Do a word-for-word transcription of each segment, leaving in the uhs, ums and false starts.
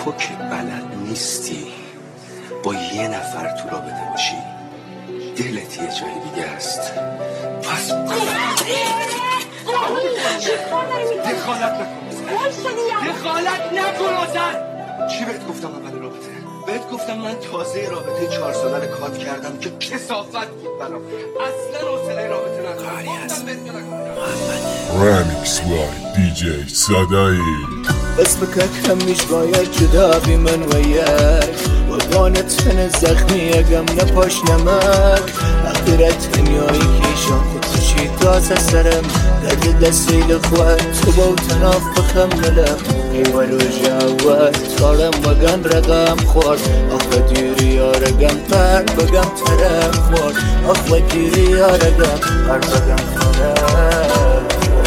تو که بلد نیستی با یه نفر تو رابطه باشی، دلت یه جای دیگه است. پس دخالت نکن دخالت نکن آزر. چی بهت گفتم اول رابطه؟ بهت گفتم من تازه رابطه چهار ساله رو کات کردم که کثافت بود برام. اصلا حوصله رابطه ندارم. گفتم بهت نکنم. رمیکس بای دی جی صدایی. اسمك همش باید جدا بی من ویاک وگانت من زخمی اگم نپاش نمک اخیرت دنیایی کیشان خود توشی تازه سرم درد دستیل خواد تو با تناف بخملم ایوالو جاوات کارم وگان رقم خورد آخه دیری یا رقم پر بگم ترم خورد آخه دیری یا رقم پر بگم ترم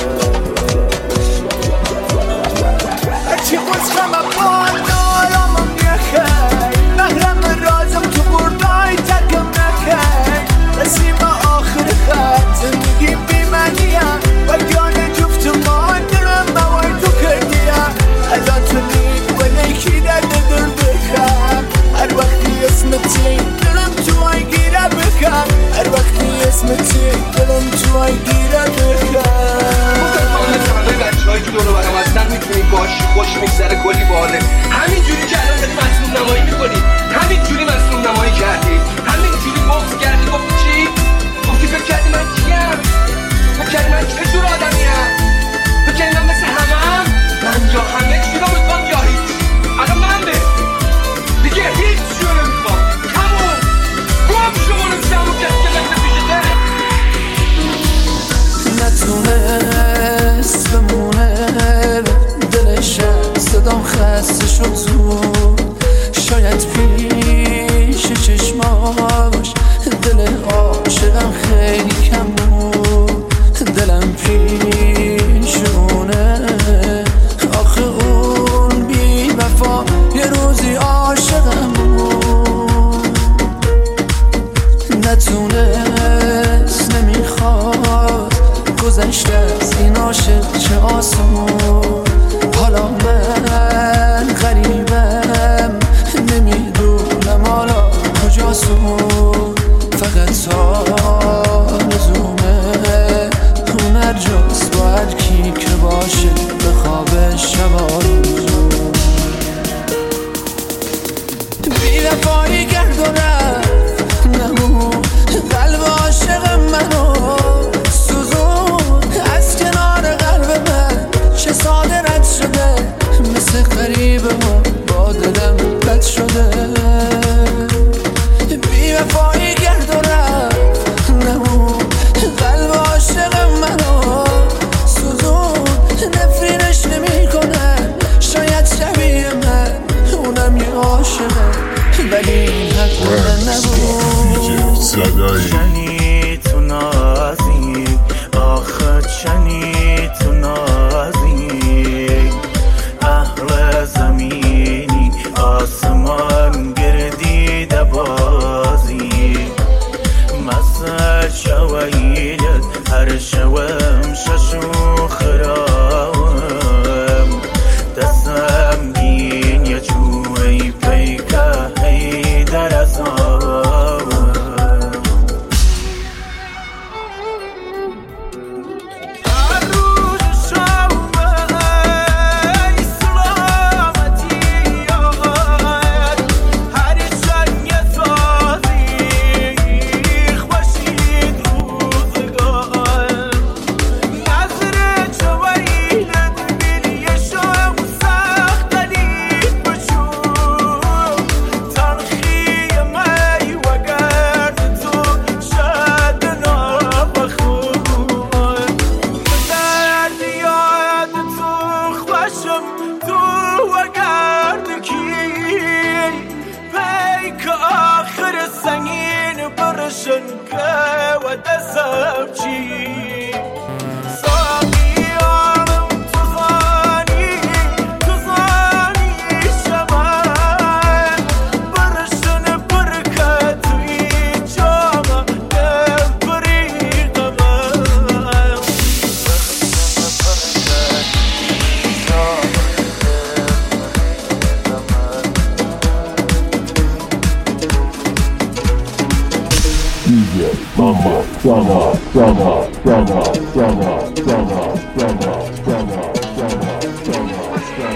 چی خوشم اپان نارامم یکی مهرم رازم تو بردای ترکم نکی رسیم آخر خط زندگی بی منیم وگان جفت ما درم موای تو کردیم الان تو لید و نیکی درد در بخم هر وقتی اسمتی دلم تو آی گیره بکم هر وقتی اسمتی دلم تو آی گیره بکم بچه‌هایی که دور و برم هستن میتونی باشی خوش میگذره کلی باله. همینجوری که الان داری مظلوم نمایی میکنی، همینجوری مظلوم نمایی کردی، همینجوری بغض کردی. گفتی چی؟ گفتی فکر کردی من کیم؟ فکر کردی من چه جور آدمیم؟ فکر کردی من مثل همم؟ من یا همه چی رو میخوام یا هیچ. الان من به دیگه هیچ چی رو نمیخوام. همون گم شو برو سمو کسی که مثل پیشته نتونست بمونه دلشم صدام خسته شد زود شاید پیش چشماش دل عاشقم خیلی کم بود دلم پیشونه آخه اون بی وفا یه روزی عاشقم بود نتونست نمیخواد گذشته از این عاشق چه آسون حالا من غریبم نمیدونم حالا کجاسون فقط آرزومه اون هر جاست با هر کی که باشه به خواب شبارون بی وفایی کرد و رفت نمون قلب عاشق منو ساده رد شده مثل قریب ما با دلم بد شده بی وفایی کرد و رفت نمون قلب عاشق منو سوزون نفرینش نمی کنن شاید شبیه من اونم یه عاشقه ولی این حق من نبود چنی تو نازی آخه چنی تو نازی اهل زمینی آسمان گردیده بازی مثل شویلت هر شوم ششو خراوم دستم گین یا جوی پیکه هی درزاوم Summer, summer, summer, summer, summer, summer, summer, summer, summer,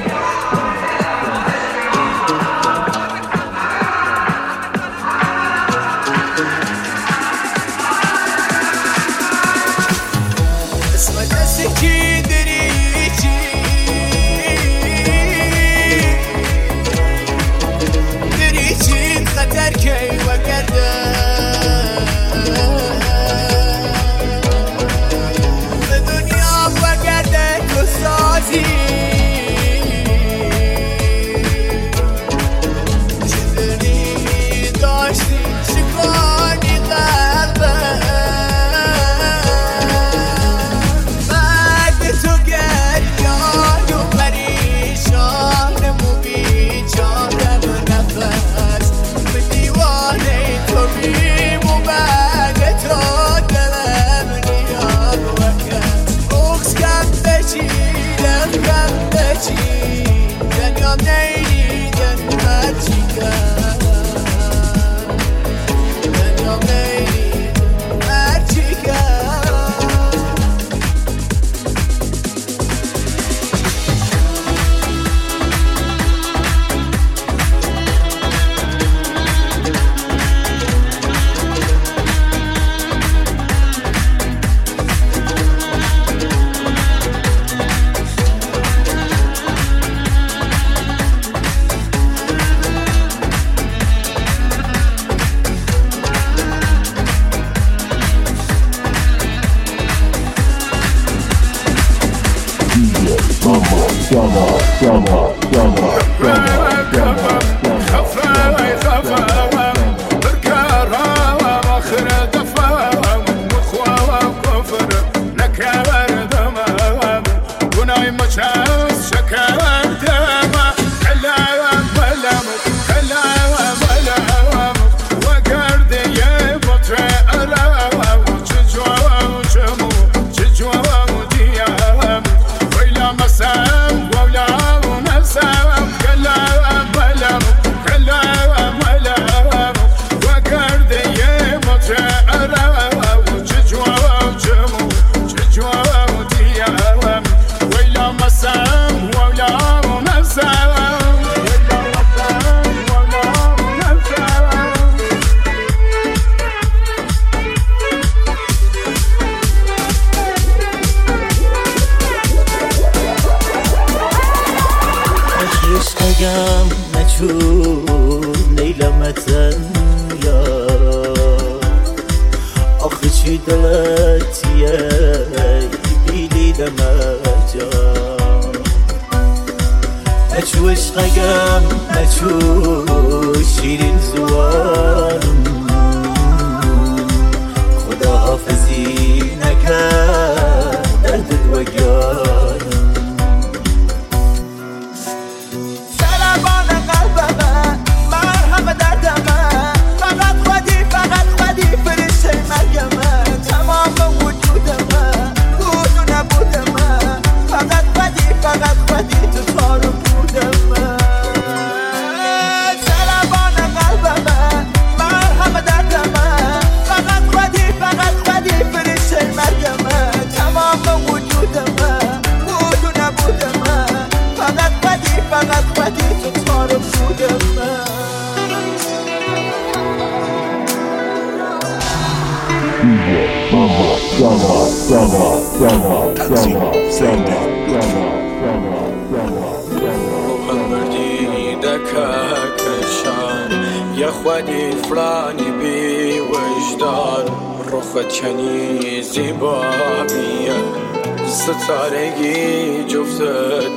ستارگی جفتت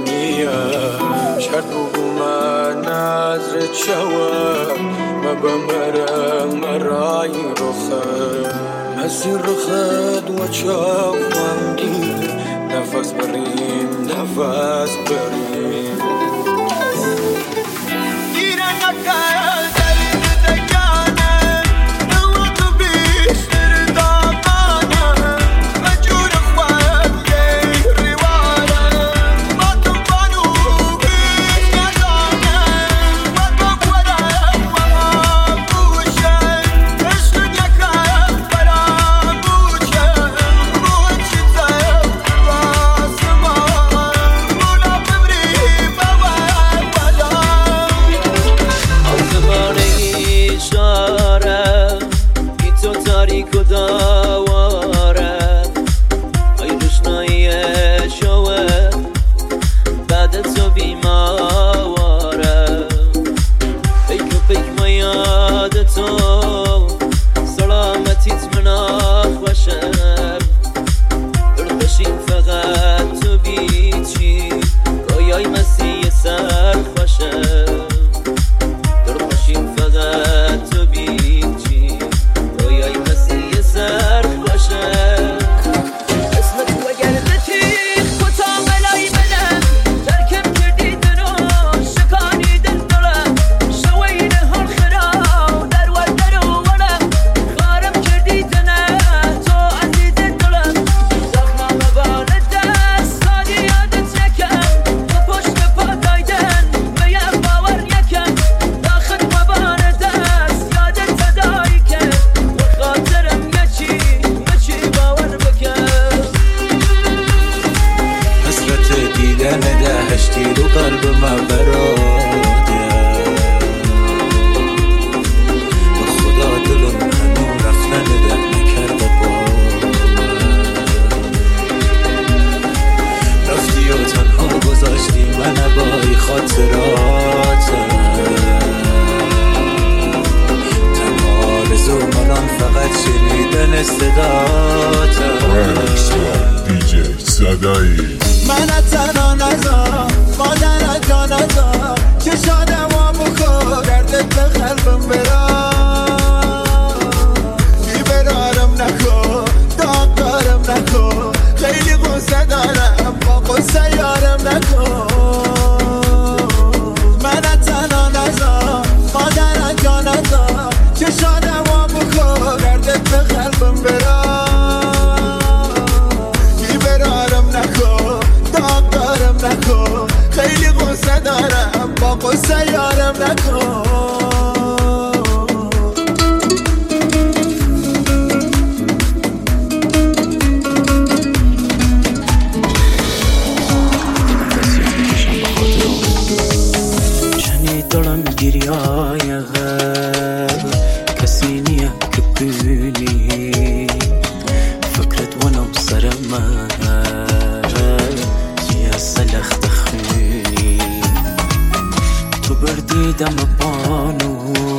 نیم شرط بگو من نظرت شوم ما بمرم مرای رخت مسیر رخت و چاوم گیر نفس بریم نفس بریم گیرن نکن بیمارم پیک و پیک ما یاد تو سلامتیت من آخوشم دلخوشیم فقط تو بیچی رویای مسیح سر خوشم دلخوشیم فقط تو بیچی رویای مسیح سر خوشم اسم تو اگر بتیخ کتا ملای بدم ترکم کردی دنو شکانی دل دلم شوین هر خرا در و در و ولم خارم کردی دنه تو عزیز دلم زخم مبال دست سادی یادت نکم تو پشت پا دایدن میم باور یکم داخل مبال دست یادت تدایی کن و خاطرم یچی یچی باور بکن حسرت دیدن دهشتی رو قلب من براده به خدا دلم هنو رفتن ده نکرده با رفتی و تنها گذاشتی من بای خاطراتم تنها آرزو منان فقط شنیدن صداتم دی جی صدایی من تنها نزار مادر جا نزار که شادم و بکن دردت به قلبم برا بیبرارم نکن داغ دارم نکن خیلی قصه دارم با قصه یارم نکن من تنها نزار مادر جا نزار که شادم و بکن دردت به قلبم برا بیبرارم نکن داغ دارم نکن خیلی قصه دارم با قصه یارم نکن چنی دارم گریای غم کسی نیم که بینی فکرت ونم سر من یه سلخت خونی تو بردیدم بانو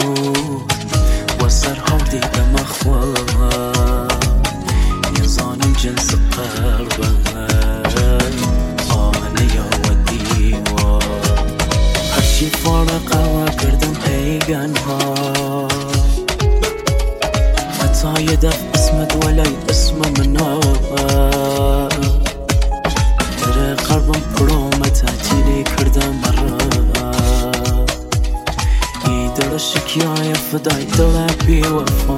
و سرها دیدم اخوان یه زانم جنس قلبم آنه یا و دیوان هرچی فارق و کردم پیگن ها حتی یه دف اسمت ولی اسم منا در قلبم پرومه تعطیلی کردم مرا ای دل شکیای فدای دل بی وفا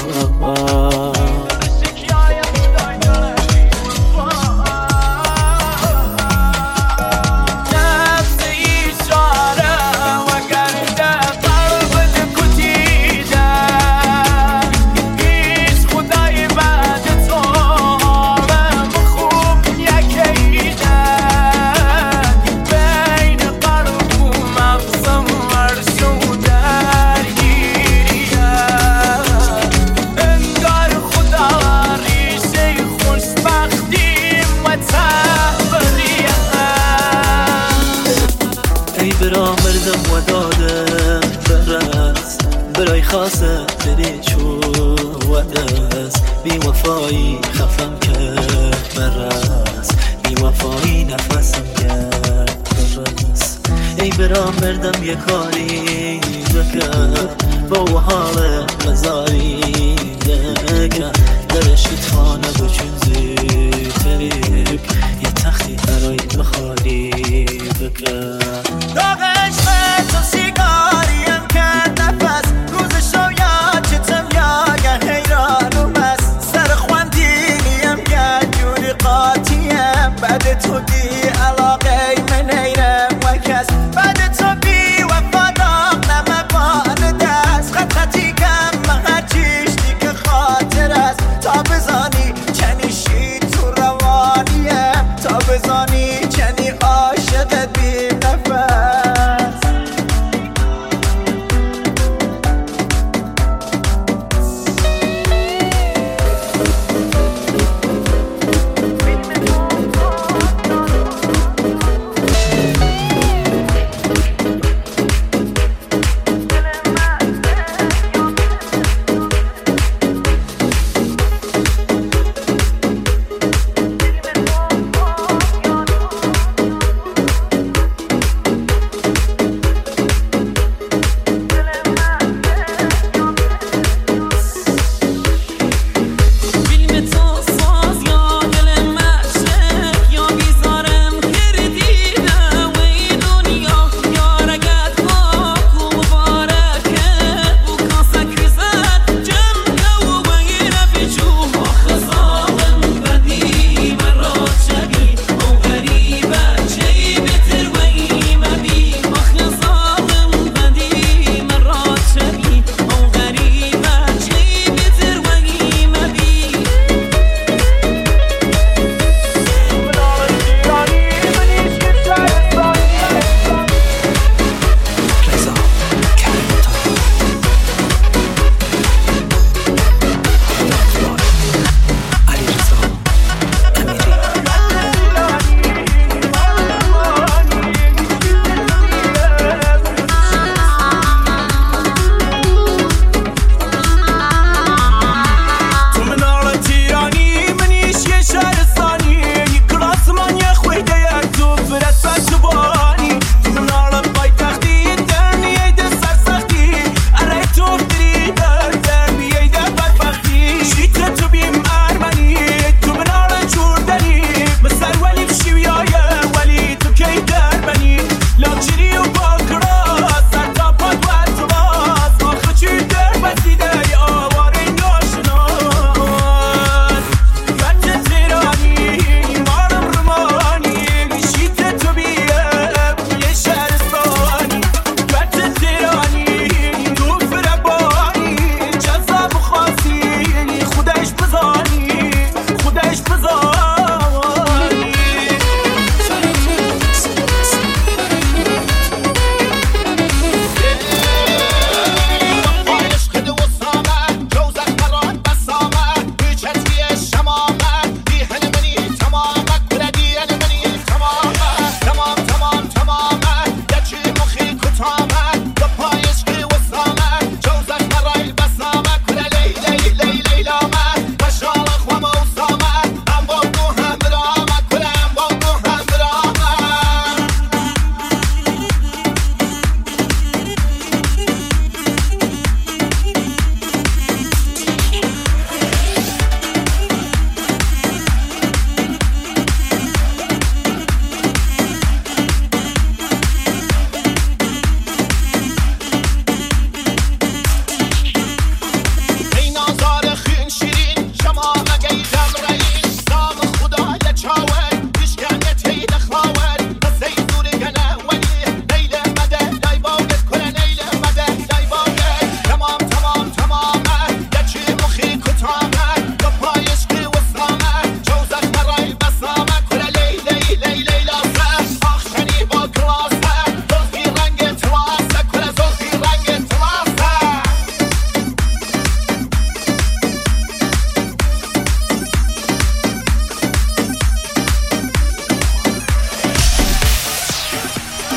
مردم و دادم برس برای خاصه دلی چو ودس بی وفایی خفم کرد برس بی وفایی نفسم کرد برس ای برا مردم یه کاری بکن با و حال مزاری دکن درش تانه بچون زیتریک یه تختی برای مخالی بکن داغش به تو سیگاریم کرد نفس روز شو یاد چتم یا حیرانم است سر خواندینیم کرد جوری قاطیم بعد تو دی علاقه من ایرم و کس بعد تو بی وفا داغ نمبان دست خط خطی کم مهر چیش دیگه خاطر است تا بزانی چنی شید تو روانیم تا بزانی چنی عاشقت بی نفس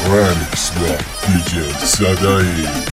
Remix با دی جی صدایی.